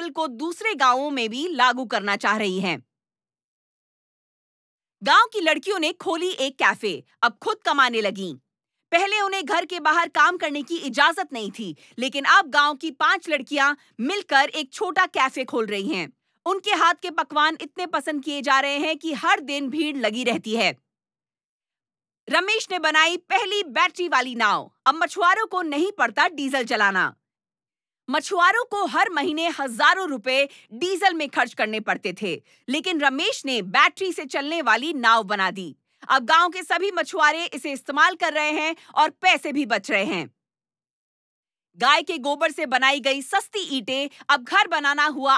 Model को दूसरे गांवों में भी लागू करना चाह रही हैं। गांव की लड़कियों ने खोली एक कैफे, अब खुद कमाने लगीं। पहले उन्हें घर के बाहर काम करने की इजाजत नहीं थी, लेकिन अब गांव की 5 लड़कियां मिलकर एक छोटा कैफे खोल रही हैं। उनके हाथ के पकवान इतने पसंद किए जा रहे हैं कि हर दिन भीड़ लगी रहती है। रमेश ने बनाई पहली बैटरी वाली नाव। अब मछुआरों को नहीं पड़ता डीजल चलाना। मछुआरों को हर महीने हजारों रुपए डीजल में खर्च करने पड़ते थे, लेकिन रमेश ने बैटरी से चलने वाली नाव बना दी। अब गांव के सभी मछुआरे इसे इस्तेमाल कर रहे हैं और पैसे भी बच रहे हैं। गाय के गोबर से बनाई गई सस्ती ईंटें अब घर बनाना हुआ